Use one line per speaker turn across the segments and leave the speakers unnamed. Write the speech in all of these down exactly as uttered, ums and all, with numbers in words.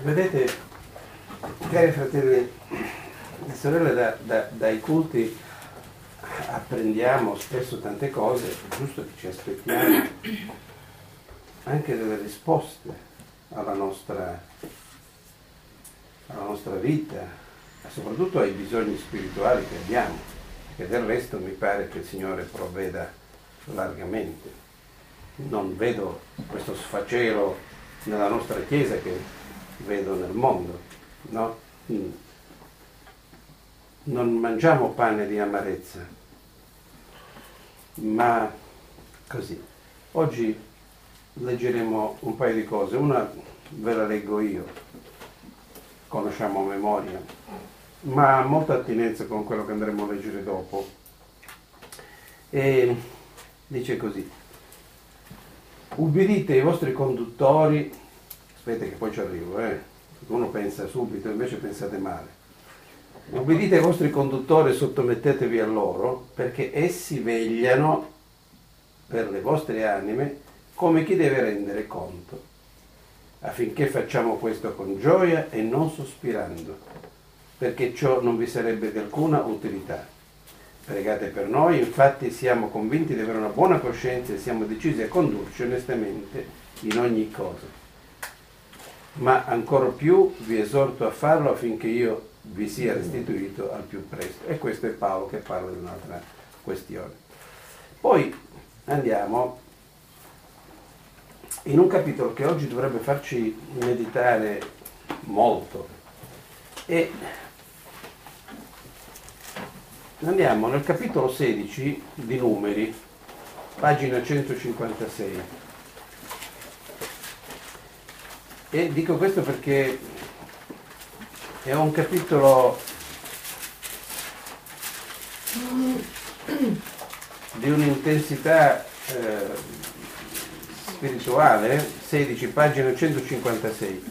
Vedete, cari fratelli e sorelle, da, da, dai culti apprendiamo spesso tante cose, è giusto che ci aspettiamo anche delle risposte alla nostra, alla nostra vita, ma soprattutto ai bisogni spirituali che abbiamo, che del resto mi pare che il Signore provveda largamente. Non vedo questo sfacelo nella nostra Chiesa che vedo nel mondo, no? Non mangiamo pane di amarezza, ma così. Oggi leggeremo un paio di cose, una ve la leggo io, conosciamo a memoria, ma ha molta attinenza con quello che andremo a leggere dopo. E dice così: ubbidite ai vostri conduttori. Aspetta che poi ci arrivo, eh. Uno pensa subito, invece pensate male. Ubbidite ai vostri conduttori e sottomettetevi a loro, perché essi vegliano per le vostre anime come chi deve rendere conto, affinché facciamo questo con gioia e non sospirando, perché ciò non vi sarebbe di alcuna utilità. Pregate per noi, infatti siamo convinti di avere una buona coscienza e siamo decisi a condurci onestamente in ogni cosa. Ma ancora più vi esorto a farlo affinché io vi sia restituito al più presto. E questo è Paolo che parla di un'altra questione. Poi andiamo in un capitolo che oggi dovrebbe farci meditare molto, e andiamo nel capitolo sedici di Numeri, pagina centocinquantasei. E dico questo perché è un capitolo di un'intensità eh, spirituale. Sedici, pagina centocinquantasei.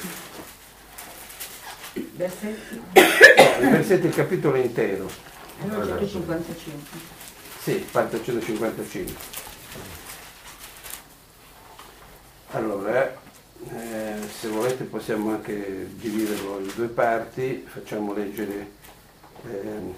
Versetti?
Il versetto, il capitolo intero.
centocinquantacinque.
Sì, parte centocinquantacinque. Allora, eh, se volete possiamo anche dividerlo in due parti. Facciamo leggere eh,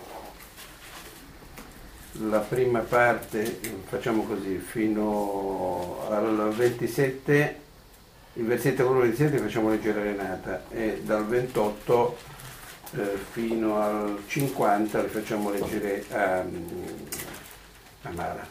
la prima parte, facciamo così, fino al ventisette, il versetto uno al ventisette facciamo leggere Renata, e dal ventotto eh, fino al cinquanta li facciamo leggere a, a Mara.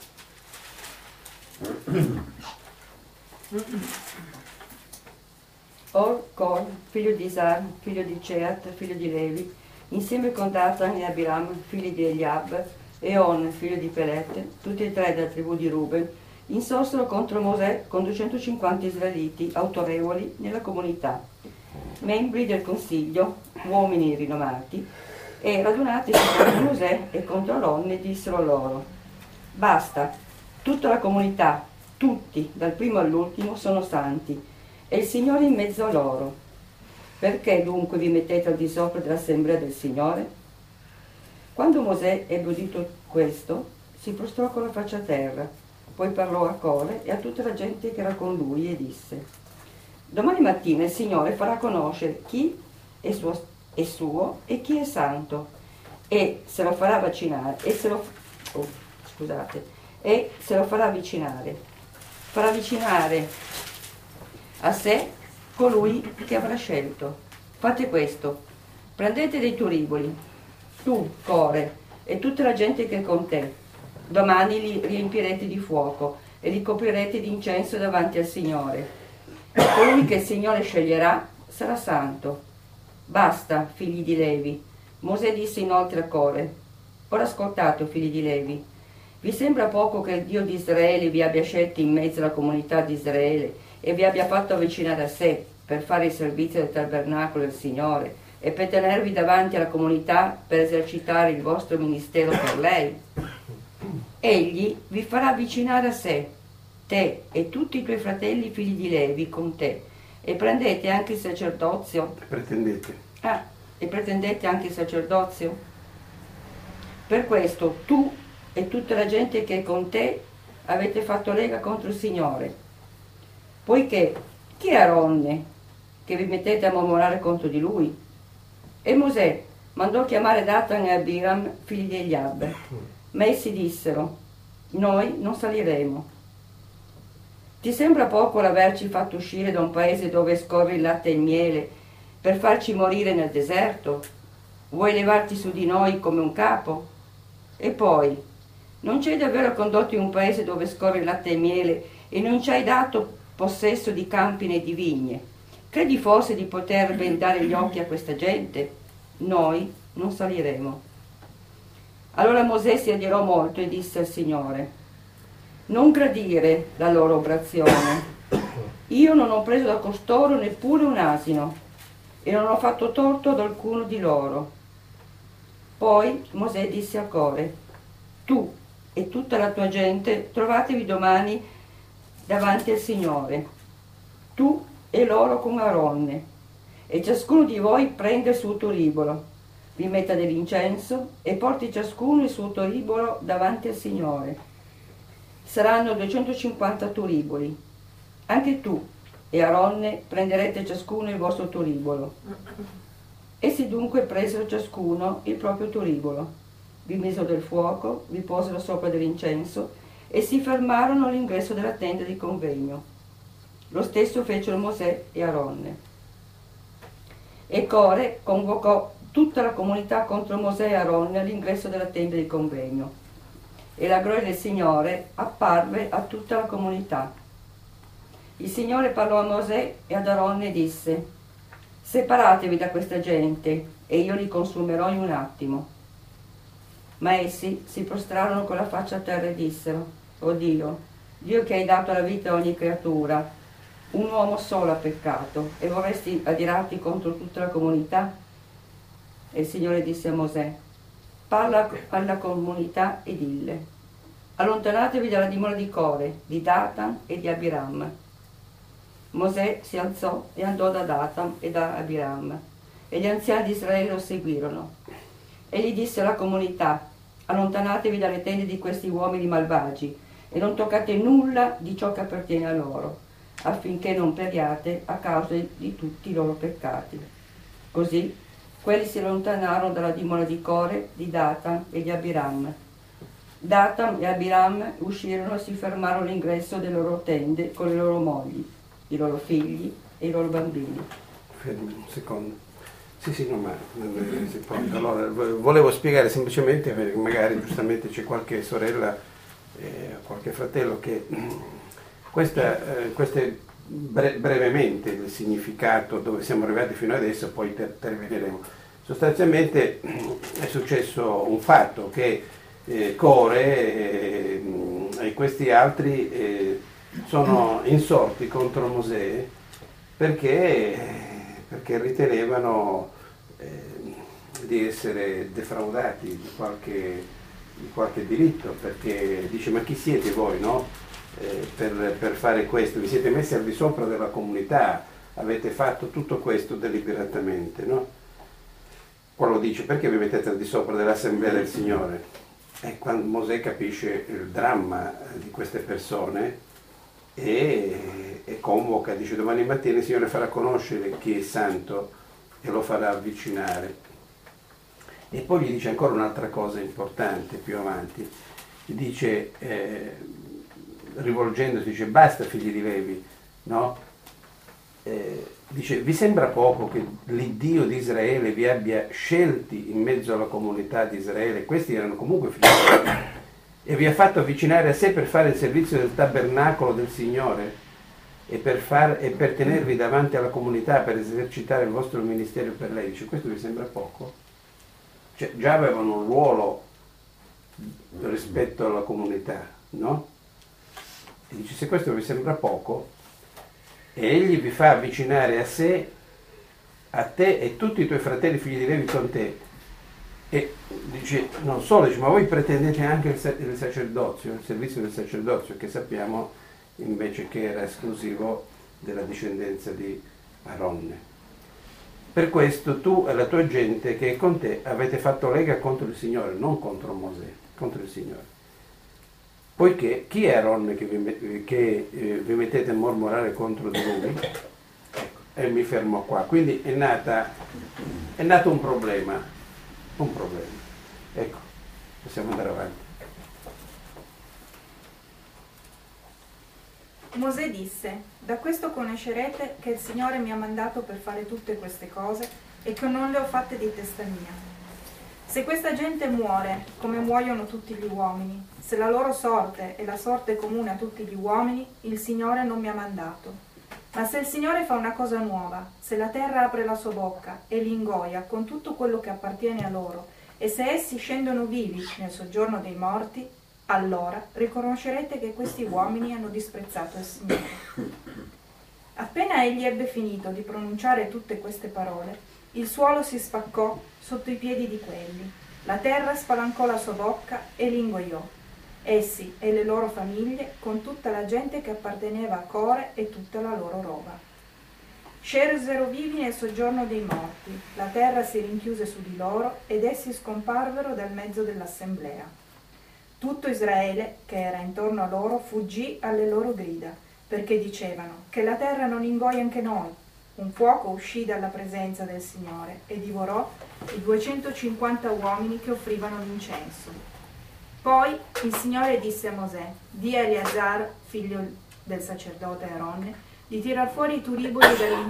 Or Cor, figlio di Isar, figlio di Ceat, figlio di Levi, insieme con Datan e Abiram, figli di Eliab, e On, figlio di Pelet, tutti e tre della tribù di Ruben, insorsero contro Mosè con duecentocinquanta israeliti autorevoli nella comunità, membri del consiglio, uomini rinomati, e radunatisi contro Mosè e contro Aronne dissero loro: basta, tutta la comunità, tutti, dal primo all'ultimo, sono santi, e il Signore in mezzo a loro. Perché dunque vi mettete al di sopra dell'assemblea del Signore? Quando Mosè ebbe udito questo, si prostrò con la faccia a terra, poi parlò a Core e a tutta la gente che era con lui e disse: domani mattina il Signore farà conoscere chi è suo, è suo e chi è santo, e se lo farà vaccinare, e se lo, oh, scusate, e se lo farà avvicinare, farà avvicinare a sé colui che avrà scelto. Fate questo: prendete dei turiboli, tu, Core, e tutta la gente che è con te. Domani li riempirete di fuoco e li coprirete di incenso davanti al Signore. Colui che il Signore sceglierà sarà santo. Basta, figli di Levi. Mosè disse inoltre a Core: ora ascoltate, figli di Levi. Vi sembra poco che il Dio di Israele vi abbia scelti in mezzo alla comunità di Israele e vi abbia fatto avvicinare a sé per fare il servizio del tabernacolo del Signore e per tenervi davanti alla comunità per esercitare il vostro ministero per lei? Egli vi farà avvicinare a sé, te e tutti i tuoi fratelli figli di Levi con te, e prendete anche il sacerdozio.
Pretendete.
Ah, e pretendete anche il sacerdozio? Per questo tu e tutta la gente che è con te avete fatto lega contro il Signore. Poiché chi è Aronne, che vi mettete a mormorare contro di lui? E Mosè mandò chiamare Datan e Abiram, figli di Eliab, ma essi dissero: noi non saliremo. Ti sembra poco l'averci fatto uscire da un paese dove scorre il latte e il miele per farci morire nel deserto? Vuoi levarti su di noi come un capo? E poi, non ci hai davvero condotto in un paese dove scorre il latte e il miele e non ci hai dato possesso di campi né di vigne? Credi forse di poter vendare gli occhi a questa gente? Noi non saliremo. Allora Mosè si adirò molto e disse al Signore: non gradire la loro obrazione. Io non ho preso da costoro neppure un asino e non ho fatto torto ad alcuno di loro. Poi Mosè disse a Core: tu e tutta la tua gente trovatevi domani davanti al Signore, tu e loro con Aronne, e ciascuno di voi prende il suo turibolo, vi metta dell'incenso e porti ciascuno il suo turibolo davanti al Signore. Saranno duecentocinquanta turiboli. Anche tu e Aronne prenderete ciascuno il vostro turibolo. Essi dunque presero ciascuno il proprio turibolo, vi misero del fuoco, vi posero sopra dell'incenso e si fermarono all'ingresso della tenda di convegno. Lo stesso fecero Mosè e Aronne. E Core convocò tutta la comunità contro Mosè e Aronne all'ingresso della tenda di convegno. E la gloria del Signore apparve a tutta la comunità. Il Signore parlò a Mosè e ad Aronne e disse: separatevi da questa gente e io li consumerò in un attimo. Ma essi si prostrarono con la faccia a terra e dissero: o Dio, Dio che hai dato la vita a ogni creatura, un uomo solo ha peccato e vorresti adirarti contro tutta la comunità? E il Signore disse a Mosè: parla alla comunità e dille: allontanatevi dalla dimora di Core, di Datan e di Abiram. Mosè si alzò e andò da Datan e da Abiram, e gli anziani di Israele lo seguirono. Egli disse alla comunità: allontanatevi dalle tende di questi uomini malvagi e non toccate nulla di ciò che appartiene a loro, affinché non periate a causa di tutti i loro peccati. Così quelli si allontanarono dalla dimora di Core, di Datan e di Abiram. Datan e Abiram uscirono e si fermarono all'ingresso delle loro tende con le loro mogli, i loro figli e i loro bambini.
Fermi un secondo. Sì, sì, no, ma allora, volevo spiegare semplicemente, perché magari giustamente c'è qualche sorella, eh, qualche fratello che questa, eh, queste bre- brevemente il significato dove siamo arrivati fino adesso, poi ter- termineremo. Sostanzialmente è successo un fatto che eh, Core eh, e questi altri eh, sono insorti contro Mosè perché, perché ritenevano eh, di essere defraudati di qualche, di qualche diritto, perché dice: ma chi siete voi, no? Eh, per, per fare questo, vi siete messi al di sopra della comunità, avete fatto tutto questo deliberatamente, no? Qua lo dice: perché vi mettete al di sopra dell'assemblea del Signore? E quando Mosè capisce il dramma di queste persone e, e convoca, dice: domani mattina il Signore farà conoscere chi è santo e lo farà avvicinare. E poi gli dice ancora un'altra cosa importante più avanti, gli dice, eh, rivolgendosi, dice: basta figli di Levi, no? Eh, dice: vi sembra poco che l'Iddio di Israele vi abbia scelti in mezzo alla comunità di Israele? Questi erano comunque figli di Levi, e vi ha fatto avvicinare a sé per fare il servizio del tabernacolo del Signore e per, far, e per tenervi davanti alla comunità, per esercitare il vostro ministero per lei. Dice: questo vi sembra poco? Cioè, già avevano un ruolo rispetto alla comunità, no? E dice: se questo vi sembra poco, e egli vi fa avvicinare a sé, a te e tutti i tuoi fratelli figli di Levi con te. E dice, non solo, dice, ma voi pretendete anche il, il sacerdozio, il servizio del sacerdozio, che sappiamo invece che era esclusivo della discendenza di Aronne. Per questo tu e la tua gente che è con te avete fatto lega contro il Signore, non contro Mosè, contro il Signore. Poiché chi è Aronne che vi, che, eh, vi mettete a mormorare contro di lui? Ecco, e mi fermo qua. Quindi è nata, è nato un problema, un problema. Ecco, possiamo andare avanti.
Mosè disse: da questo conoscerete che il Signore mi ha mandato per fare tutte queste cose e che non le ho fatte di testa mia. Se questa gente muore, come muoiono tutti gli uomini, se la loro sorte è la sorte comune a tutti gli uomini, il Signore non mi ha mandato. Ma se il Signore fa una cosa nuova, se la terra apre la sua bocca e li ingoia con tutto quello che appartiene a loro, e se essi scendono vivi nel soggiorno dei morti, allora riconoscerete che questi uomini hanno disprezzato il Signore. Appena egli ebbe finito di pronunciare tutte queste parole, il suolo si spaccò sotto i piedi di quelli, la terra spalancò la sua bocca e li ingoiò, essi e le loro famiglie con tutta la gente che apparteneva a Core e tutta la loro roba. Scesero vivi nel soggiorno dei morti, la terra si rinchiuse su di loro ed essi scomparvero dal mezzo dell'assemblea. Tutto Israele, che era intorno a loro, fuggì alle loro grida, perché dicevano: che la terra non ingoia anche noi. Un fuoco uscì dalla presenza del Signore e divorò i duecentocinquanta uomini che offrivano l'incenso. Poi il Signore disse a Mosè: di a Eleazar, figlio del sacerdote Aronne, di tirar fuori i turiboli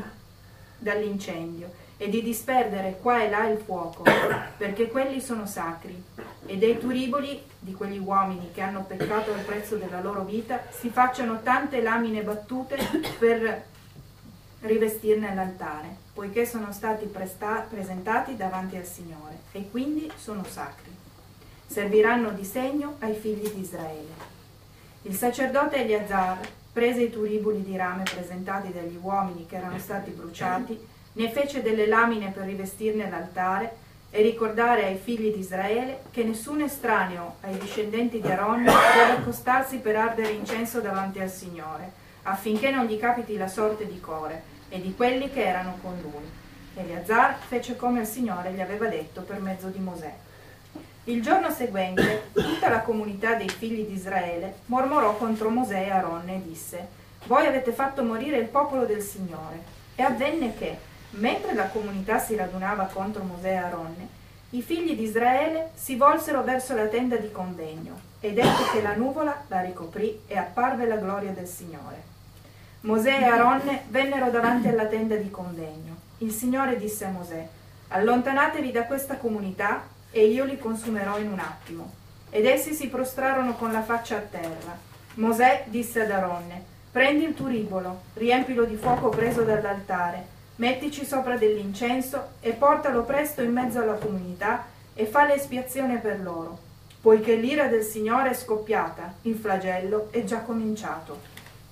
dall'incendio e di disperdere qua e là il fuoco, perché quelli sono sacri, e dei turiboli di quegli uomini che hanno peccato al prezzo della loro vita si facciano tante lamine battute per rivestirne l'altare, poiché sono stati presta- presentati davanti al Signore e quindi sono sacri. Serviranno di segno ai figli di Israele. Il sacerdote Eleazar prese i turiboli di rame presentati dagli uomini che erano stati bruciati, ne fece delle lamine per rivestirne l'altare e ricordare ai figli di Israele che nessun estraneo ai discendenti di Aronne deve accostarsi per ardere incenso davanti al Signore, affinché non gli capiti la sorte di Core e di quelli che erano con lui. Eleazar fece come il Signore gli aveva detto per mezzo di Mosè. Il giorno seguente tutta la comunità dei figli di Israele mormorò contro Mosè e Aronne e disse: voi avete fatto morire il popolo del Signore. E avvenne che, mentre la comunità si radunava contro Mosè e Aronne, i figli di Israele si volsero verso la tenda di convegno, ed ecco che la nuvola la ricoprì e apparve la gloria del Signore. Mosè e Aronne vennero davanti alla tenda di convegno. Il Signore disse a Mosè: allontanatevi da questa comunità e io li consumerò in un attimo. Ed essi si prostrarono con la faccia a terra. Mosè disse ad Aronne: prendi il turibolo, riempilo di fuoco preso dall'altare, mettici sopra dell'incenso e portalo presto in mezzo alla comunità e fa l'espiazione per loro, poiché l'ira del Signore è scoppiata, il flagello è già cominciato.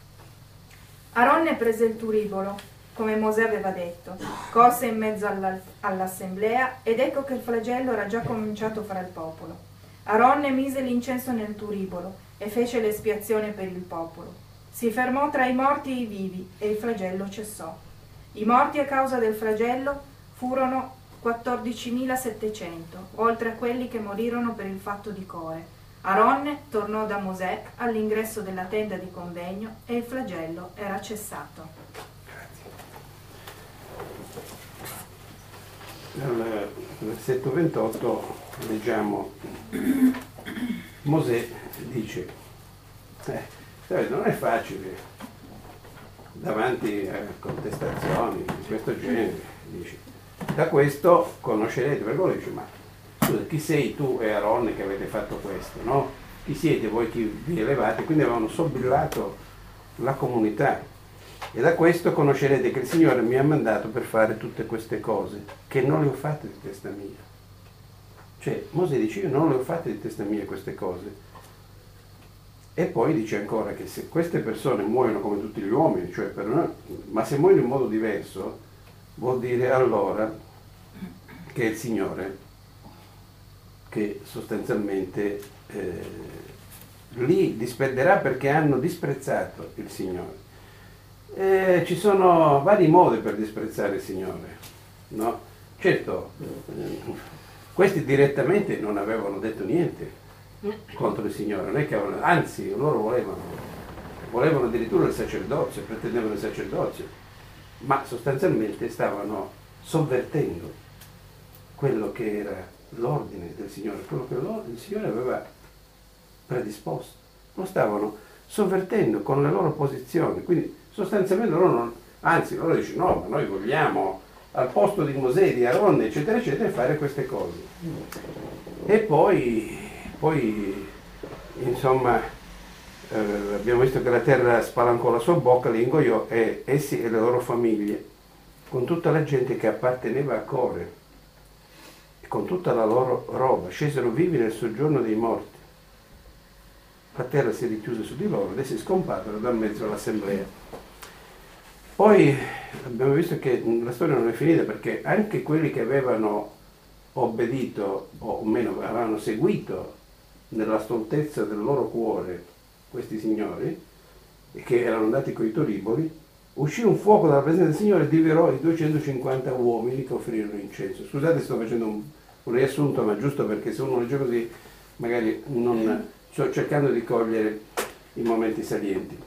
Aronne prese il turibolo, come Mosè aveva detto, corse in mezzo alla, all'assemblea ed ecco che il flagello era già cominciato fra il popolo. Aronne mise l'incenso nel turibolo e fece l'espiazione per il popolo. Si fermò tra i morti e i vivi e il flagello cessò. I morti a causa del flagello furono quattordicimilasettecento, oltre a quelli che morirono per il fatto di Core. Aronne tornò da Mosè all'ingresso della tenda di convegno e il flagello era cessato.
Nel versetto ventotto leggiamo: Mosè dice, eh, non è facile davanti a contestazioni di questo genere, dice, da questo conoscerete, perché lui dice: ma scusa, chi sei tu e Aronne che avete fatto questo, no? Chi siete voi che vi elevate? Quindi avevano sobrillato la comunità. E da questo conoscerete che il Signore mi ha mandato per fare tutte queste cose, che non le ho fatte di testa mia. Cioè, Mosè dice: io non le ho fatte di testa mia queste cose. E poi dice ancora che se queste persone muoiono come tutti gli uomini, cioè per noi, ma se muoiono in modo diverso, vuol dire allora che è il Signore che sostanzialmente eh, li disperderà, perché hanno disprezzato il Signore. Eh, ci sono vari modi per disprezzare il Signore, no? Certo, eh, questi direttamente non avevano detto niente contro il Signore, non è che avevano, anzi loro volevano, volevano addirittura il sacerdozio, pretendevano il sacerdozio, ma sostanzialmente stavano sovvertendo quello che era l'ordine del Signore, quello che il Signore aveva predisposto. Lo stavano sovvertendo con le loro posizioni, quindi sostanzialmente loro non, anzi loro dicono no, ma noi vogliamo al posto di Mosè, di Aaron, eccetera, eccetera, fare queste cose. E poi, poi insomma, eh, abbiamo visto che la terra spalancò la sua bocca, li ingoiò, e essi e le loro famiglie, con tutta la gente che apparteneva a Core, e con tutta la loro roba, scesero vivi nel soggiorno dei morti. La terra si richiuse su di loro ed essi scomparvero da mezzo all'assemblea. Poi abbiamo visto che la storia non è finita, perché anche quelli che avevano obbedito, o meno avevano seguito nella stoltezza del loro cuore questi signori, e che erano andati coi toriboli, uscì un fuoco dalla presenza del Signore e divorò i duecentocinquanta uomini che offrirono incenso. Scusate, sto facendo un, un riassunto, ma giusto perché se uno legge così magari non... sto cercando di cogliere i momenti salienti.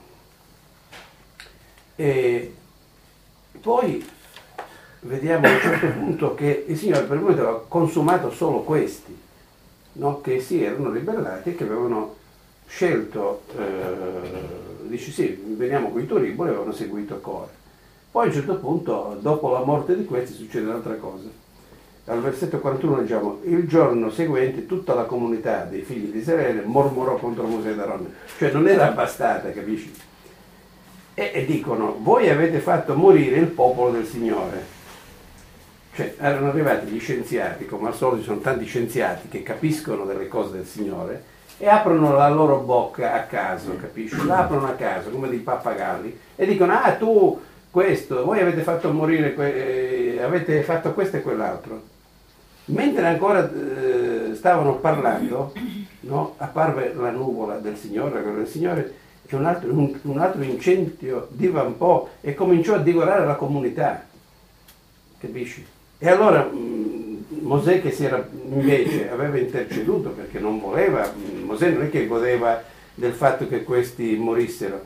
E poi vediamo a un certo punto che il Signore per il momento aveva consumato solo questi, no? Che si erano ribellati e che avevano scelto, eh, dice sì, veniamo con i toriboli, e avevano seguito Core. Poi a un certo punto, dopo la morte di questi, succede un'altra cosa. Al versetto quarantuno leggiamo: il giorno seguente tutta la comunità dei figli di Israele mormorò contro Mosè ed Aaron. Cioè non era bastata, capisci? E, e dicono: voi avete fatto morire il popolo del Signore. Cioè erano arrivati gli scienziati, come al solito ci sono tanti scienziati che capiscono delle cose del Signore e aprono la loro bocca a caso, capisci? La aprono a caso come dei pappagalli e dicono: ah, tu questo, voi avete fatto morire, que- eh, avete fatto questo e quell'altro. Mentre ancora eh, stavano parlando, no, apparve la nuvola del Signore, la gloria del Signore, e un altro, un, un altro incendio divampò e cominciò a divorare la comunità, capisci? E allora mh, Mosè, che si era invece aveva interceduto perché non voleva, Mosè non è che godeva del fatto che questi morissero.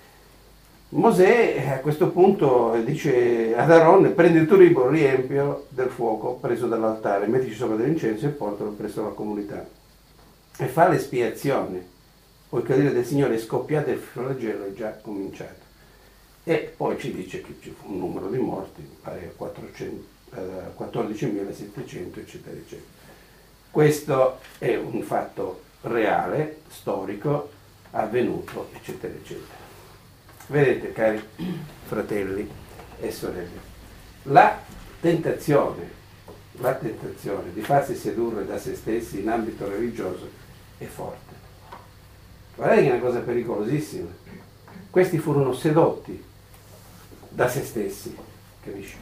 Mosè a questo punto dice ad Aaron: prendi il tuo ribolo, riempio del fuoco preso dall'altare, mettici sopra dell'incenso e portalo presso la comunità. E fa l'espiazione, poiché il dire del Signore è scoppiato e il flagello è già cominciato. E poi ci dice che ci fu un numero di morti, pare quattordicimilasettecento, eccetera, eccetera. Questo è un fatto reale, storico, avvenuto, eccetera, eccetera. Vedete, cari fratelli e sorelle, la tentazione, la tentazione di farsi sedurre da se stessi in ambito religioso è forte. Guardate che è una cosa pericolosissima. Questi furono sedotti da se stessi, capisci?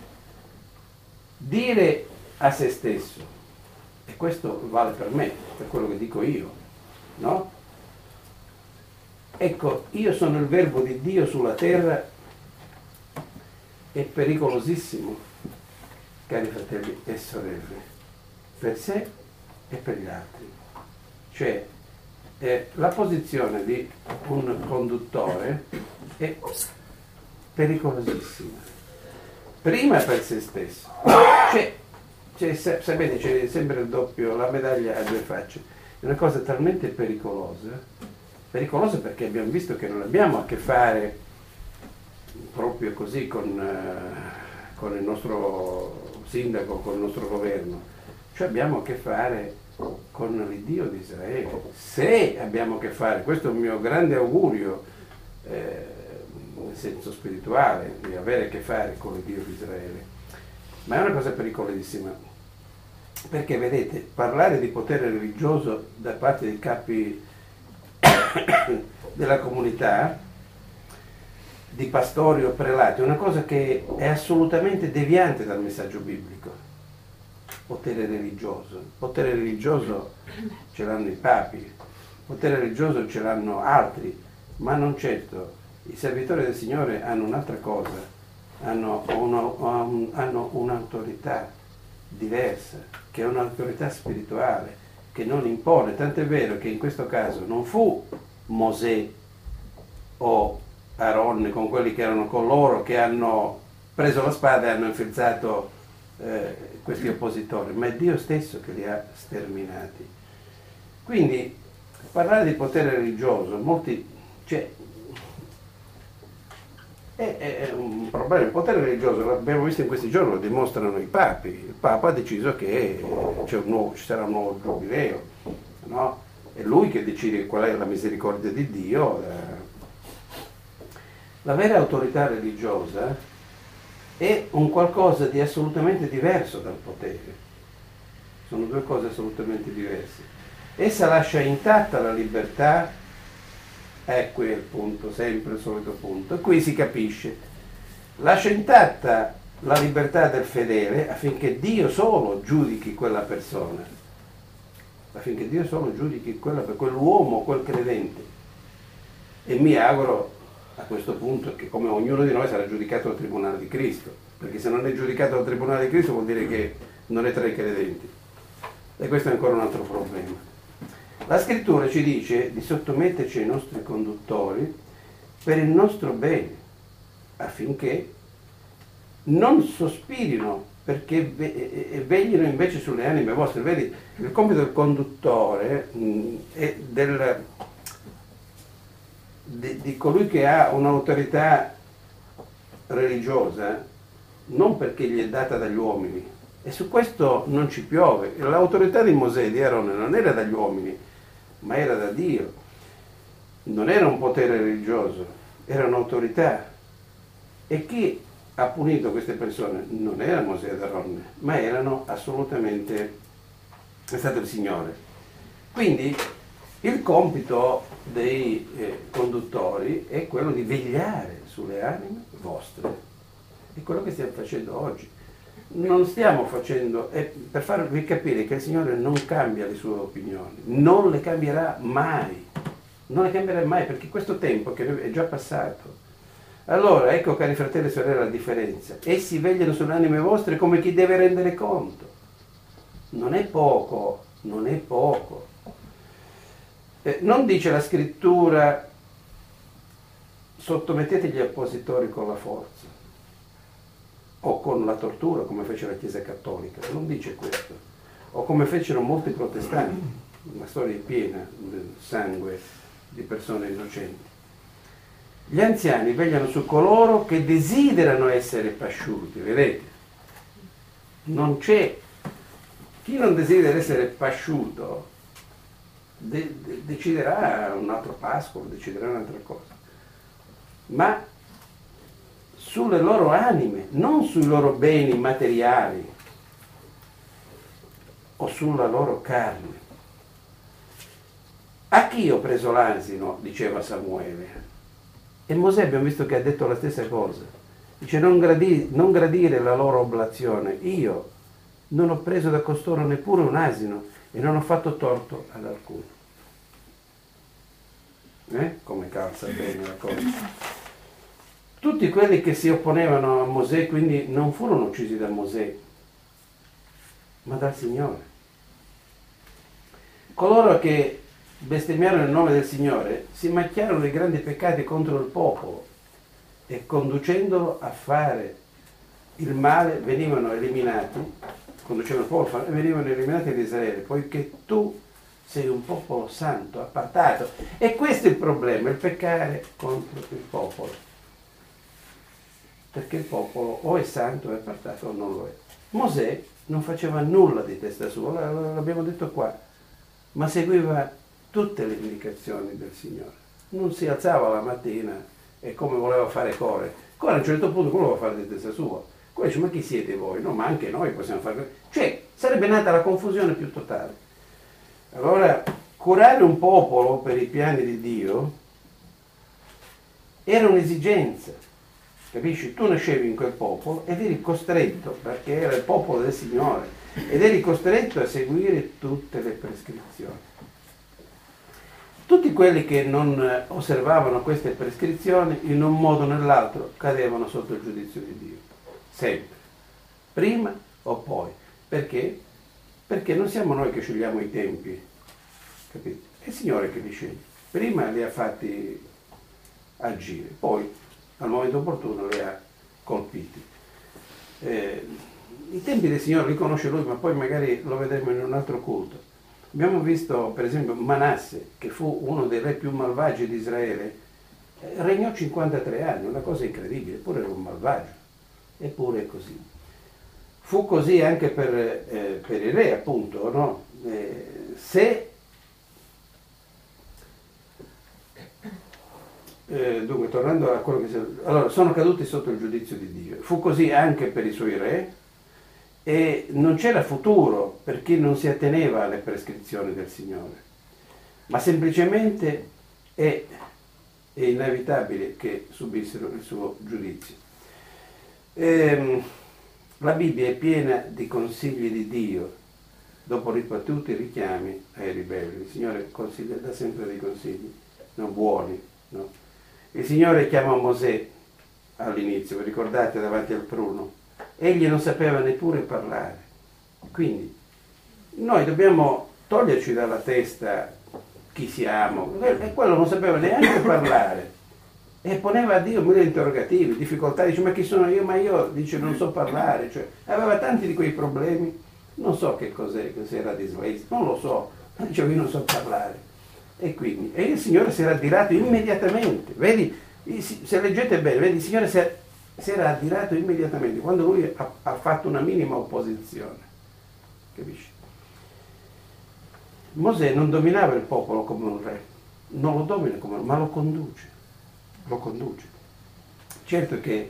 Dire a se stesso, e questo vale per me, per quello che dico io, no? Ecco, io sono il verbo di Dio sulla terra, è pericolosissimo, cari fratelli e sorelle, per sé e per gli altri. Cioè, eh, la posizione di un conduttore è pericolosissima. Prima per se stesso. Cioè, cioè, sapete, c'è sempre il doppio, la medaglia a due facce. È una cosa talmente pericolosa. Pericoloso perché abbiamo visto che non abbiamo a che fare proprio così con, uh, con il nostro sindaco, con il nostro governo, cioè abbiamo a che fare con l'Iddio di Israele. Se abbiamo a che fare, questo è un mio grande augurio, eh, nel senso spirituale, di avere a che fare con l'Iddio di Israele, ma è una cosa pericolosissima, perché vedete, parlare di potere religioso da parte dei capi della comunità, di pastori o prelati, è una cosa che è assolutamente deviante dal messaggio biblico. Potere religioso, potere religioso ce l'hanno i papi, potere religioso ce l'hanno altri, ma non certo. I servitori del Signore hanno un'altra cosa, hanno, uno, hanno un'autorità diversa, che è un'autorità spirituale, che non impone, tant'è vero che in questo caso non fu Mosè o Aaron con quelli che erano con loro che hanno preso la spada e hanno infilzato eh, questi oppositori, ma è Dio stesso che li ha sterminati. Quindi parlare di potere religioso, molti, cioè, è, è un problema. Il potere religioso, l'abbiamo visto in questi giorni, lo dimostrano i papi. Il Papa ha deciso che c'è un nuovo, ci sarà un nuovo giubileo, no? È lui che decide qual è la misericordia di Dio. La vera autorità religiosa è un qualcosa di assolutamente diverso dal potere. Sono due cose assolutamente diverse. Essa lascia intatta la libertà, è qui il punto, sempre il solito punto, qui si capisce, lascia intatta la libertà del fedele affinché Dio solo giudichi quella persona, affinché Dio solo giudichi quella, quell'uomo, quel credente. E mi auguro a questo punto che come ognuno di noi sarà giudicato al tribunale di Cristo, perché se non è giudicato al tribunale di Cristo vuol dire che non è tra i credenti, e questo è ancora un altro problema. La scrittura ci dice di sottometterci ai nostri conduttori per il nostro bene, affinché non sospirino perché veglino invece sulle anime vostre. Vedi, il compito del conduttore mh, è del, di, di colui che ha un'autorità religiosa, non perché gli è data dagli uomini, e su questo non ci piove. L'autorità di Mosè, di Aarone, non era dagli uomini, ma era da Dio. Non era un potere religioso, era un'autorità. E chi ha punito queste persone non era Mosè ed Aarone, ma erano assolutamente, è stato il Signore. Quindi il compito dei eh, conduttori è quello di vegliare sulle anime vostre. È quello che stiamo facendo oggi. Non stiamo facendo, è per farvi capire che il Signore non cambia le sue opinioni, non le cambierà mai, non le cambierà mai, perché questo tempo che è già passato. Allora, ecco, cari fratelli e sorelle, la differenza. Essi vegliano sulle anime vostre come chi deve rendere conto. Non è poco, non è poco. Eh, non dice la scrittura sottomettete gli oppositori con la forza o con la tortura, come fece la Chiesa Cattolica, non dice questo, o come fecero molti protestanti. La storia è piena del sangue di persone innocenti. Gli anziani vegliano su coloro che desiderano essere pasciuti, vedete? Non c'è, chi non desidera essere pasciuto de- de- deciderà un altro pascolo, deciderà un'altra cosa, ma sulle loro anime, non sui loro beni materiali o sulla loro carne. A chi ho preso l'asino, diceva Samuele. E Mosè abbiamo visto che ha detto la stessa cosa. Dice non, gradi- non gradire la loro oblazione. Io non ho preso da costoro neppure un asino e non ho fatto torto ad alcuno. Eh? Come calza bene la cosa. Tutti quelli che si opponevano a Mosè quindi non furono uccisi da Mosè, ma dal Signore. Coloro che bestemmiarono il nome del Signore si macchiarono di grandi peccati contro il popolo e conducendolo a fare il male venivano eliminati, conducevano il popolo e venivano eliminati da Israele, poiché tu sei un popolo santo, appartato. E questo è il problema, il peccare contro il popolo. Perché il popolo o è santo o è appartato o non lo è. Mosè non faceva nulla di testa sua, l'abbiamo detto qua, ma seguiva tutte le indicazioni del Signore. Non si alzava la mattina e come voleva fare Core. Core a un certo punto come voleva fare di testa sua. Core dice, ma chi siete voi? No, ma anche noi possiamo fare. Cioè, sarebbe nata la confusione più totale. Allora, curare un popolo per i piani di Dio era un'esigenza. Capisci? Tu nascevi in quel popolo ed eri costretto, perché era il popolo del Signore, ed eri costretto a seguire tutte le prescrizioni. Tutti quelli che non osservavano queste prescrizioni, in un modo o nell'altro, cadevano sotto il giudizio di Dio. Sempre. Prima o poi. Perché? Perché non siamo noi che scegliamo i tempi. Capite? È il Signore che li sceglie. Prima li ha fatti agire, poi al momento opportuno li ha colpiti. eh, i tempi del Signore li conosce lui, ma poi magari lo vedremo in un altro culto. Abbiamo visto per esempio Manasse, che fu uno dei re più malvagi di Israele, eh, regnò cinquantatré anni, una cosa incredibile, eppure era un malvagio, eppure è così. Fu così anche per, eh, per i re, appunto, no? Eh, se eh, dunque, tornando a quello che si... allora, sono caduti sotto il giudizio di Dio. Fu così anche per i suoi re, e non c'era futuro per chi non si atteneva alle prescrizioni del Signore, ma semplicemente è, è inevitabile che subissero il suo giudizio. Ehm, la Bibbia è piena di consigli di Dio dopo ripetuti richiami ai ribelli. Il Signore consiglia, dà sempre dei consigli, non buoni, no? Il Signore chiama Mosè all'inizio, vi ricordate, davanti al pruno? Egli non sapeva neppure parlare. Quindi noi dobbiamo toglierci dalla testa chi siamo, e quello non sapeva neanche parlare e poneva a Dio mille interrogativi, difficoltà, dice ma chi sono io? Ma io, dice, non so parlare, cioè aveva tanti di quei problemi, non so che cos'è, se era dislessia, non lo so, dice io non so parlare. E quindi, e il Signore si era addirato immediatamente, vedi, se leggete bene, vedi, il Signore si era si era addirato immediatamente quando lui ha, ha fatto una minima opposizione, capisci? Mosè non dominava il popolo come un re, non lo domina come un re, ma lo conduce, lo conduce. Certo che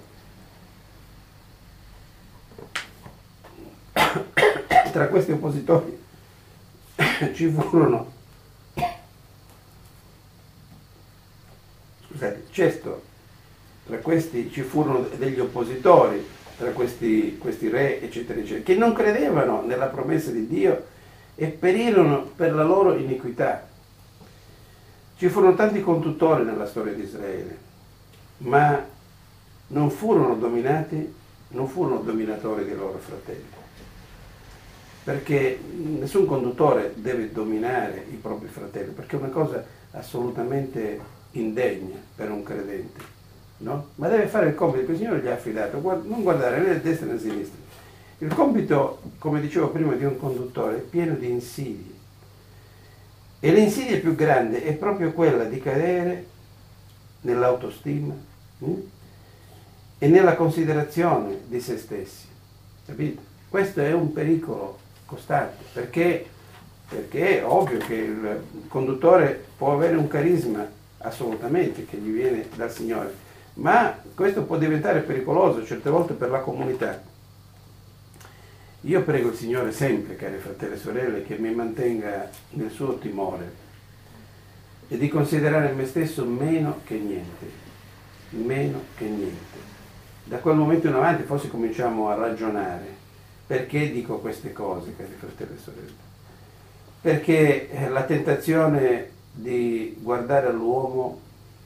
tra questi oppositori ci furono, scusate, certo, tra questi ci furono degli oppositori, tra questi, questi re, eccetera, eccetera, che non credevano nella promessa di Dio e perirono per la loro iniquità. Ci furono tanti conduttori nella storia di Israele, ma non furono dominati, non furono dominatori dei loro fratelli. Perché nessun conduttore deve dominare i propri fratelli, perché è una cosa assolutamente indegna per un credente. No? Ma deve fare il compito che il Signore gli ha affidato, non guardare né a destra né a sinistra. Il compito, come dicevo prima, di un conduttore è pieno di insidie, e l'insidia più grande è proprio quella di cadere nell'autostima hm? e nella considerazione di se stessi, capito? Questo è un pericolo costante, perché, perché è ovvio che il conduttore può avere un carisma assolutamente che gli viene dal Signore, ma questo può diventare pericoloso certe volte per la comunità. Io prego il Signore sempre, cari fratelli e sorelle, che mi mantenga nel suo timore e di considerare me stesso meno che niente, meno che niente. Da quel momento in avanti forse cominciamo a ragionare. Perché dico queste cose, cari fratelli e sorelle? Perché la tentazione di guardare all'uomo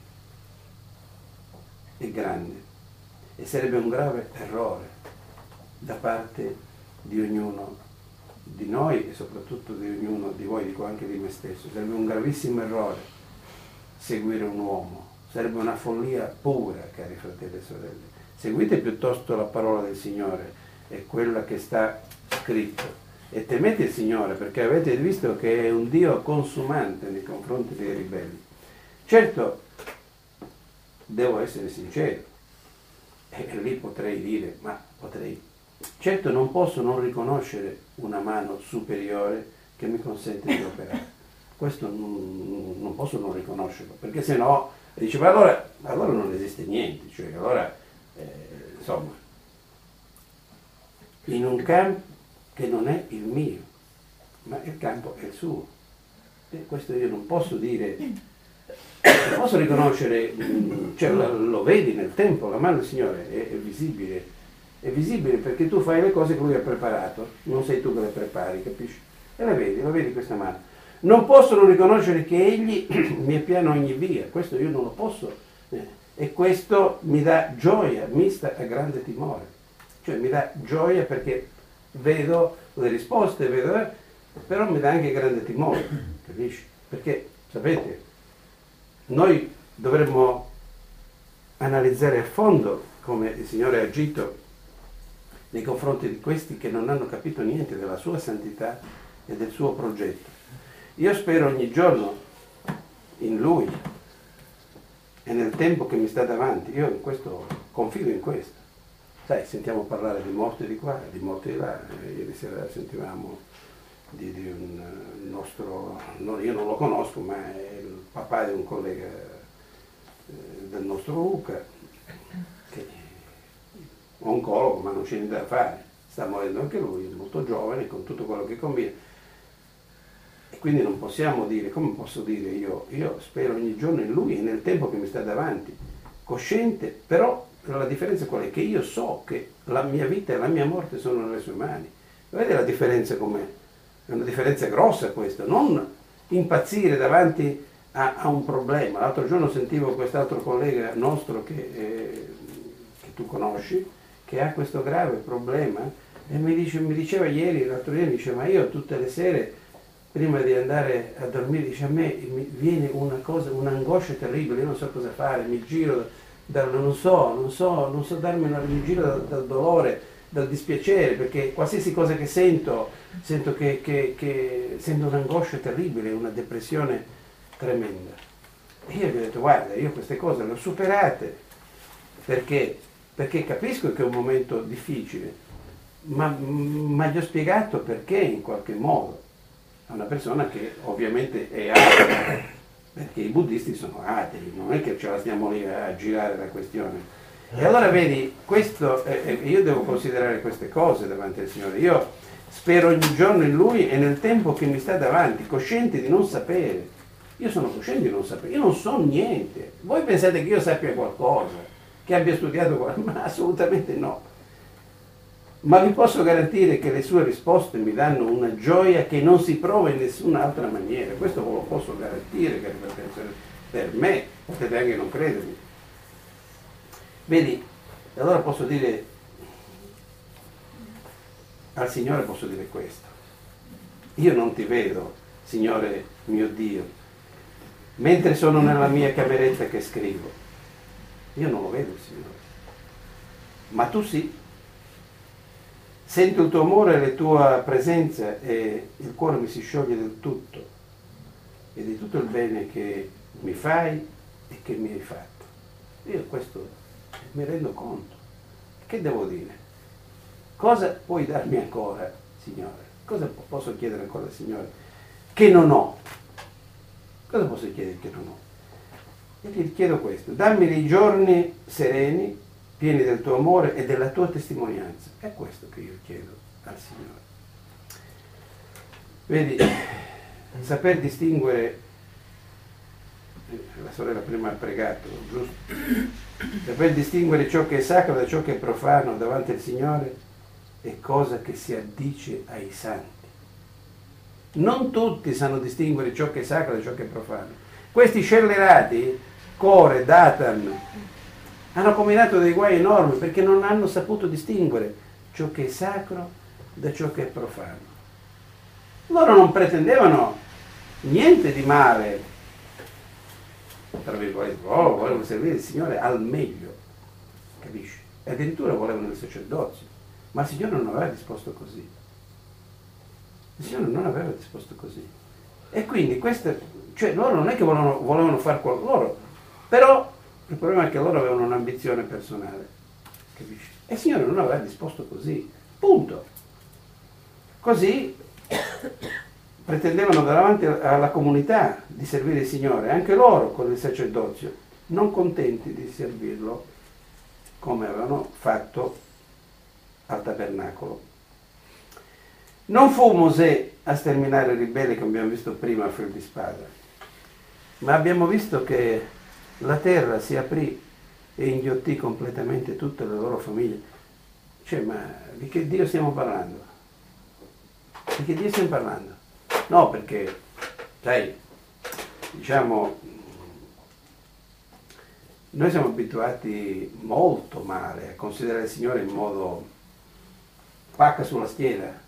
è grande e sarebbe un grave errore da parte di ognuno di noi e soprattutto di ognuno di voi, dico anche di me stesso. Sarebbe un gravissimo errore seguire un uomo, sarebbe una follia pura, cari fratelli e sorelle. Seguite piuttosto la parola del Signore, è quella che sta scritto, e temete il Signore, perché avete visto che è un Dio consumante nei confronti dei ribelli. Certo, devo essere sincero, e lì potrei dire, ma potrei, certo non posso non riconoscere una mano superiore che mi consente di operare. Questo non, non posso non riconoscerlo, perché se no, dice, ma allora, allora non esiste niente, cioè allora, eh, insomma, in un campo che non è il mio, ma il campo è il suo. E questo io non posso dire, non posso riconoscere, cioè lo vedi nel tempo, la mano del Signore è, è visibile, è visibile perché tu fai le cose che Lui ha preparato, non sei tu che le prepari, capisci? E la vedi, la vedi questa mano. Non posso non riconoscere che Egli mi appiana ogni via, questo io non lo posso, eh, e questo mi dà gioia mista a grande timore. Cioè mi dà gioia perché vedo le risposte, vedo, eh, però mi dà anche grande timore, capisci? Perché, sapete, noi dovremmo analizzare a fondo come il Signore ha agito nei confronti di questi che non hanno capito niente della sua santità e del suo progetto. Io spero ogni giorno in Lui e nel tempo che mi sta davanti. Io in questo confido in questo. Sai, sentiamo parlare di morte di qua, di morte di là. Ieri sera sentivamo di, di un nostro, no, io non lo conosco, ma è il papà di un collega eh, del nostro Luca, che è oncologo, ma non c'è niente da fare. Sta morendo anche lui, è molto giovane, con tutto quello che conviene. E quindi non possiamo dire, come posso dire io, io spero ogni giorno in Lui e nel tempo che mi sta davanti, cosciente, però la differenza qual è? Che io so che la mia vita e la mia morte sono nelle sue mani. Vedete la differenza com'è? È una differenza grossa questa, non impazzire davanti a, a un problema. L'altro giorno sentivo quest'altro collega nostro che, eh, che tu conosci, che ha questo grave problema e mi, dice, mi diceva ieri, l'altro ieri, mi diceva, ma io tutte le sere prima di andare a dormire, dice, a me mi viene una cosa, un'angoscia terribile, io non so cosa fare, mi giro, da, non so, non so, non so darmi una, mi giro dal, dal dolore, dal dispiacere, perché qualsiasi cosa che sento, sento che, che, che sento un'angoscia terribile, una depressione tremenda. E io gli ho detto, guarda, io queste cose le ho superate, perché, perché capisco che è un momento difficile, ma, ma gli ho spiegato perché in qualche modo. È una persona che ovviamente è atea, perché i buddisti sono atei, non è che ce la stiamo lì a girare la questione. E allora vedi, questo, eh, io devo considerare queste cose davanti al Signore. Io spero ogni giorno in Lui e nel tempo che mi sta davanti, cosciente di non sapere. Io sono cosciente di non sapere, io non so niente. Voi pensate che io sappia qualcosa, che abbia studiato qualcosa? Ma assolutamente no. Ma vi posso garantire che le sue risposte mi danno una gioia che non si prova in nessun'altra maniera. Questo ve lo posso garantire, cari fratelli, per me, potete anche non credermi. Vedi, allora posso dire, al Signore posso dire questo. Io non ti vedo, Signore mio Dio, mentre sono nella mia cameretta che scrivo. Io non lo vedo, Signore. Ma tu sì. Sento il tuo amore e la tua presenza e il cuore mi si scioglie del tutto e di tutto il bene che mi fai e che mi hai fatto. Io questo mi rendo conto. Che devo dire? Cosa puoi darmi ancora, Signore? Cosa posso chiedere ancora al Signore? Che non ho. Cosa posso chiedere che non ho? E ti chiedo questo. Dammi dei giorni sereni, pieni del tuo amore e della tua testimonianza. È questo che io chiedo al Signore. Vedi, saper distinguere, la sorella prima ha pregato, giusto? Saper distinguere ciò che è sacro da ciò che è profano davanti al Signore è cosa che si addice ai santi. Non tutti sanno distinguere ciò che è sacro da ciò che è profano. Questi scellerati, Core, Datan, hanno combinato dei guai enormi perché non hanno saputo distinguere ciò che è sacro da ciò che è profano. Loro non pretendevano niente di male, tra virgolette, oh, volevano servire il Signore al meglio, capisci? E addirittura volevano il sacerdozio, ma il Signore non aveva disposto così. Il Signore non aveva disposto così. E quindi queste, cioè loro non è che volevano, volevano fare qualcosa, loro, però il problema è che loro avevano un'ambizione personale, capisci? E il Signore non aveva disposto così, punto. Così pretendevano davanti alla comunità di servire il Signore, anche loro con il sacerdozio, non contenti di servirlo come avevano fatto al tabernacolo. Non fu Mosè a sterminare i ribelli che abbiamo visto prima a fil di spada, ma abbiamo visto che la terra si aprì e inghiottì completamente tutte le loro famiglie. Cioè, ma di che Dio stiamo parlando? Di che Dio stiamo parlando? No, perché, sai, diciamo, noi siamo abituati molto male a considerare il Signore in modo pacca sulla schiena.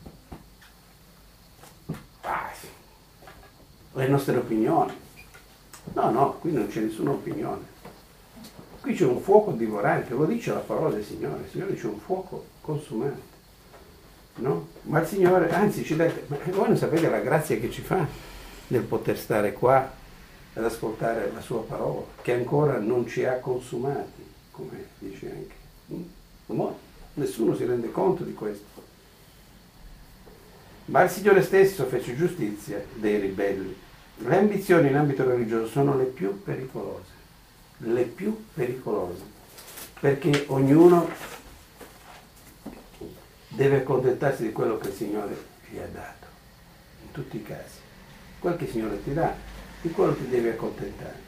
Ah, le nostre opinioni. No, no, qui non c'è nessuna opinione. Qui c'è un fuoco divorante, lo dice la parola del Signore. Il Signore dice un fuoco consumati, no? Ma il Signore, anzi, ci dà, ma voi non sapete la grazia che ci fa nel poter stare qua ad ascoltare la sua parola, che ancora non ci ha consumati, come dice anche. Ma nessuno si rende conto di questo. Ma il Signore stesso fece giustizia dei ribelli. Le ambizioni in ambito religioso sono le più pericolose, le più pericolose, perché ognuno deve accontentarsi di quello che il Signore gli ha dato, in tutti i casi. Quel che il Signore ti dà, di quello ti devi accontentare.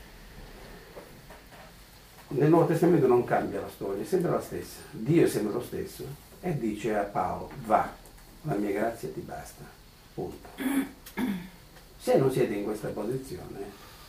Nel Nuovo Testamento non cambia la storia, è sempre la stessa. Dio è sempre lo stesso e dice a Paolo, va, la mia grazia ti basta, punto. Se non siete in questa posizione,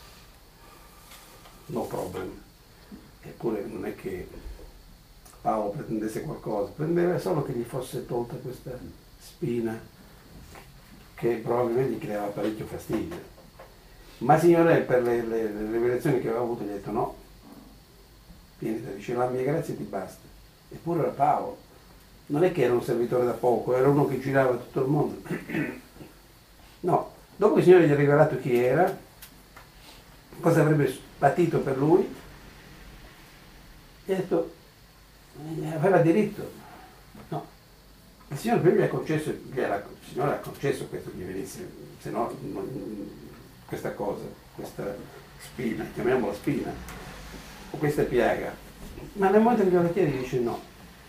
no problem. Eppure non è che Paolo pretendesse qualcosa, prendeva solo che gli fosse tolta questa spina che probabilmente gli creava parecchio fastidio. Ma Signore, per le, le, le rivelazioni che aveva avuto, gli ha detto no, vieni, dice la mia grazia ti basta. Eppure era Paolo, non è che era un servitore da poco, era uno che girava tutto il mondo. No, dopo che il Signore gli ha rivelato chi era, cosa avrebbe patito per lui, gli ha detto aveva diritto. No, il Signore prima gli ha concesso, gli era, il Signore ha concesso questo, gli venisse, se no non, questa cosa, questa spina, chiamiamola spina, o questa piaga. Ma nel momento che glielo chiede dice no,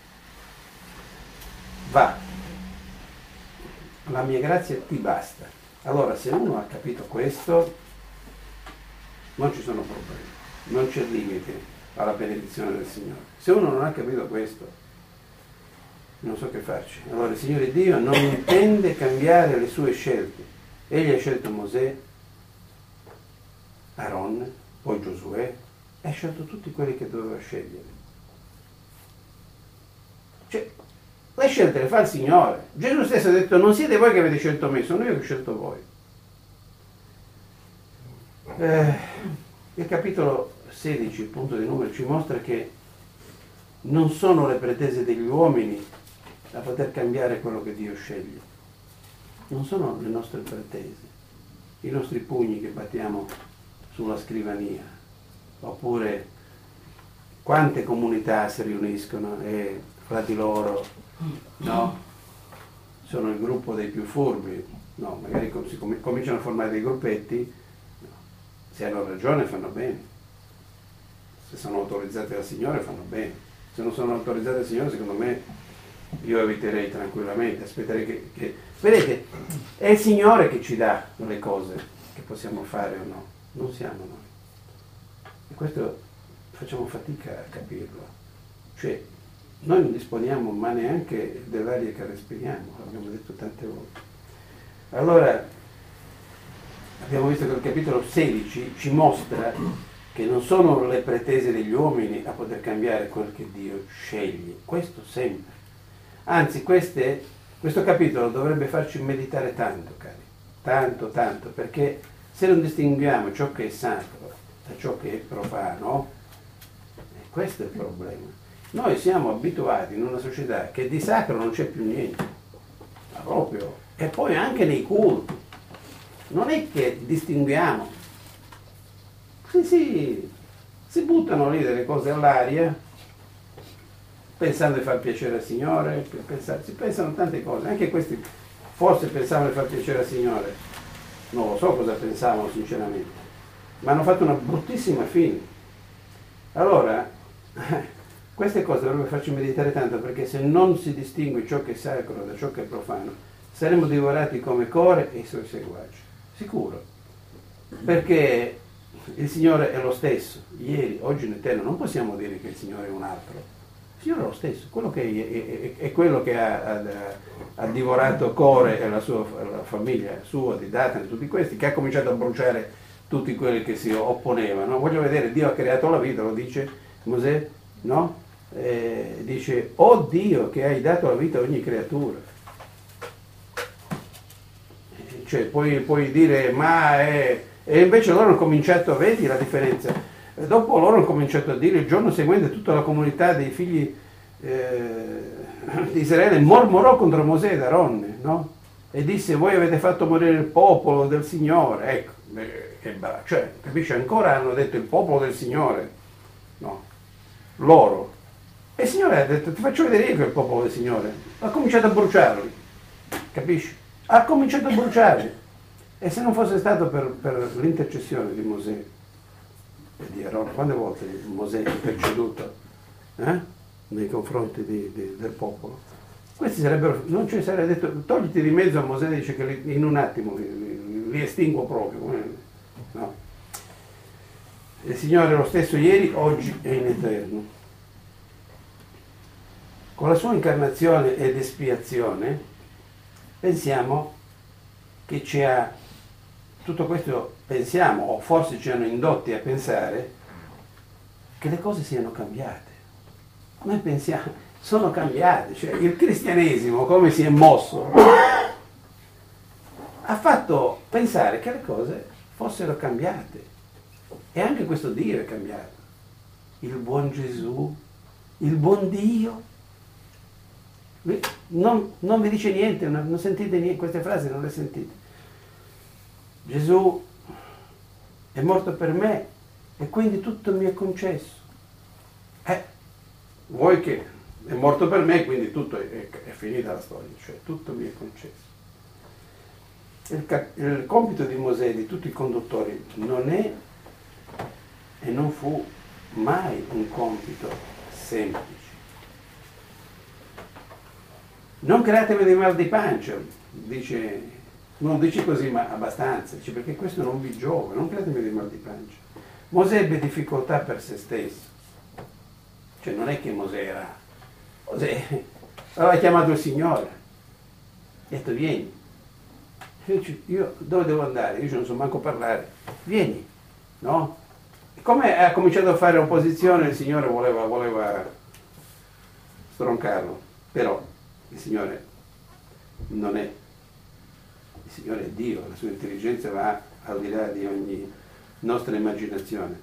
va, la mia grazia ti basta. Allora se uno ha capito questo, non ci sono problemi, non c'è limite alla benedizione del Signore. Se uno non ha capito questo, non so che farci. Allora il Signore Dio non intende cambiare le sue scelte. Egli ha scelto Mosè, Aaron, poi Giosuè, e ha scelto tutti quelli che doveva scegliere. Cioè, le scelte le fa il Signore. Gesù stesso ha detto, non siete voi che avete scelto me, sono io che ho scelto voi. Eh, il capitolo sedici, il punto di numero, ci mostra che non sono le pretese degli uomini a poter cambiare quello che Dio sceglie. Non sono le nostre pretese, i nostri pugni che battiamo sulla scrivania, oppure quante comunità si riuniscono e fra di loro, no? Sono il gruppo dei più furbi, no? Magari si cominciano a formare dei gruppetti, no. Se hanno ragione fanno bene, se sono autorizzati dal Signore fanno bene, se non sono autorizzati dal Signore secondo me io eviterei tranquillamente, aspetterei che, che... Vedete, è il Signore che ci dà le cose che possiamo fare o no, non siamo noi. E questo facciamo fatica a capirlo. Cioè, noi non disponiamo ma neanche dell'aria che respiriamo, l'abbiamo detto tante volte. Allora, abbiamo visto che il capitolo sedici ci mostra che non sono le pretese degli uomini a poter cambiare quel che Dio sceglie, questo sempre. Anzi, queste, questo capitolo dovrebbe farci meditare tanto, cari, tanto, tanto, perché se non distinguiamo ciò che è sacro da ciò che è profano, questo è il problema. Noi siamo abituati in una società che di sacro non c'è più niente, ma proprio, e poi anche nei culti, non è che distinguiamo, sì sì, si buttano lì delle cose all'aria, pensando di far piacere al Signore, pensare, si pensano tante cose, anche questi forse pensavano di far piacere al Signore, non lo so cosa pensavano sinceramente, ma hanno fatto una bruttissima fine. Allora, queste cose dovrebbero farci meditare tanto, perché se non si distingue ciò che è sacro da ciò che è profano, saremo divorati come Core e i suoi seguaci, sicuro, perché il Signore è lo stesso, ieri, oggi in eterno, non possiamo dire che il Signore è un altro. Il Signore è lo stesso, quello che è, è, è quello che ha, ha, ha divorato Core e la sua la famiglia sua, di Datan, tutti questi, che ha cominciato a bruciare tutti quelli che si opponevano. Voglio vedere, Dio ha creato la vita, lo dice Mosè, no? Eh, dice, oh Dio che hai dato la vita a ogni creatura. Cioè, puoi, puoi dire, ma è... E invece loro hanno cominciato, vedi la differenza? Dopo loro hanno cominciato a dire il giorno seguente tutta la comunità dei figli eh, di Israele mormorò contro Mosè ed Aronne, no? E disse: voi avete fatto morire il popolo del Signore. Ecco, eh, che bravo. Cioè, capisci, ancora hanno detto il popolo del Signore, no? Loro. E il Signore ha detto: ti faccio vedere io che è il popolo del Signore. Ha cominciato a bruciarli, capisci? Ha cominciato a bruciarli. E se non fosse stato per, per l'intercessione di Mosè e di Aronne, quante volte Mosè ha interceduto eh? nei confronti di, di, del popolo, questi sarebbero, non ci sarebbe detto: togliti di mezzo a Mosè, dice che li, in un attimo li, li, li estinguo proprio. No. Il Signore è lo stesso ieri, oggi e in eterno. Con la sua incarnazione ed espiazione pensiamo che ci ha, tutto questo pensiamo, o forse ci hanno indotti a pensare che le cose siano cambiate. Noi pensiamo, sono cambiate, cioè il cristianesimo come si è mosso ha fatto pensare che le cose fossero cambiate, e anche questo Dio è cambiato, il buon Gesù, il buon Dio. Non, non vi dice niente, non, non sentite niente, queste frasi non le sentite. Gesù è morto per me e quindi tutto mi è concesso. Eh, vuoi che è morto per me, quindi tutto è, è, è finita la storia, cioè tutto mi è concesso. Il, il compito di Mosè e di tutti i conduttori non è e non fu mai un compito semplice. Non createvi di mal di pancia, dice, non dice così ma abbastanza, dice, perché questo non vi giova, non createvi di mal di pancia. Mosè ebbe difficoltà per se stesso, cioè non è che Mosè era, Mosè aveva chiamato il Signore, ha detto vieni, io dove devo andare? Io non so manco parlare, vieni, no? Come ha cominciato a fare opposizione, il Signore voleva, voleva stroncarlo, però il Signore non è, il Signore è Dio, la sua intelligenza va al di là di ogni nostra immaginazione.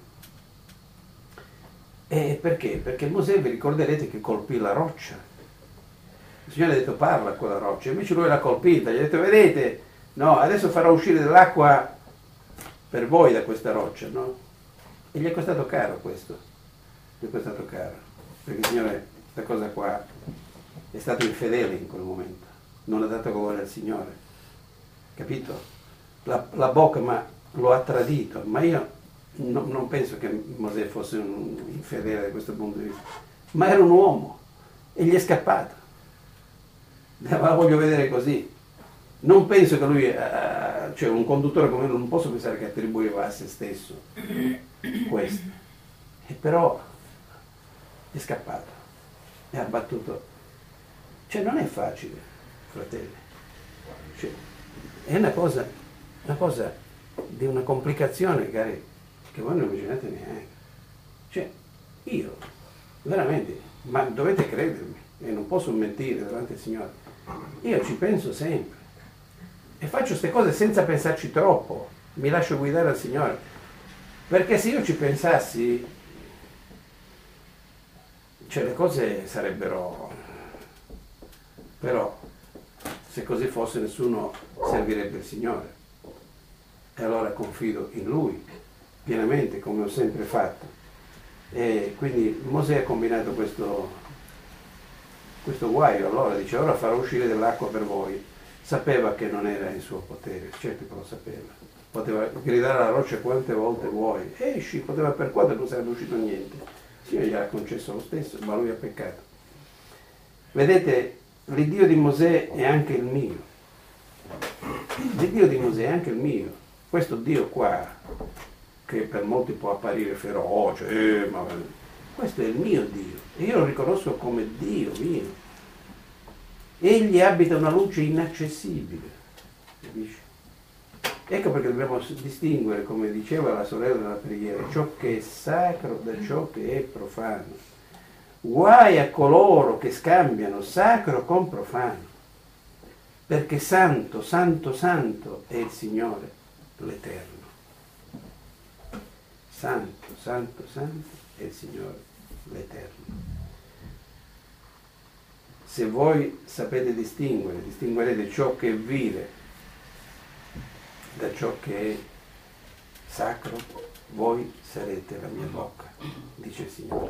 E perché? Perché Mosè, vi ricorderete che colpì la roccia. Il Signore ha detto parla a quella roccia, invece lui l'ha colpita, gli ha detto vedete, no, adesso farò uscire dell'acqua per voi da questa roccia, no? E gli è costato caro questo, gli è costato caro, perché il Signore, questa cosa qua, è stato infedele in quel momento, non ha dato gloria al Signore, capito? La, la bocca ma lo ha tradito, ma io no, non penso che Mosè fosse un infedele da questo punto di vista, ma era un uomo e gli è scappato, la voglio vedere così. Non penso che lui, uh, cioè un conduttore come lui, non posso pensare che attribuiva a se stesso questo, e però è scappato, è abbattuto. Cioè non è facile, fratelli, cioè, è una cosa, una cosa di una complicazione cari, che voi non immaginate neanche. Cioè io, veramente, ma dovete credermi, e non posso mentire davanti al Signore, io ci penso sempre. E faccio queste cose senza pensarci troppo, mi lascio guidare dal Signore, perché se io ci pensassi, cioè le cose sarebbero, però se così fosse nessuno servirebbe il Signore, e allora confido in Lui pienamente come ho sempre fatto. E quindi Mosè ha combinato questo, questo guaio, allora dice ora farò uscire dell'acqua per voi. Sapeva che non era in suo potere, certo che lo sapeva. Poteva gridare alla roccia quante volte vuoi, esci, poteva per quanto non sarebbe uscito niente. Il Signore gliel'ha concesso lo stesso, ma lui ha peccato. Vedete, l'Iddio di Mosè è anche il mio. L'Iddio di Mosè è anche il mio. Questo Dio qua, che per molti può apparire feroce, eh, ma questo è il mio Dio. E io lo riconosco come Dio mio. Egli abita una luce inaccessibile, capisci? Ecco perché dobbiamo distinguere, come diceva la sorella della preghiera, ciò che è sacro da ciò che è profano. Guai a coloro che scambiano sacro con profano, perché santo, santo, santo è il Signore l'Eterno. Santo, santo, santo è il Signore l'Eterno. Se voi sapete distinguere, distinguerete ciò che è vile da ciò che è sacro, voi sarete la mia bocca, dice il Signore.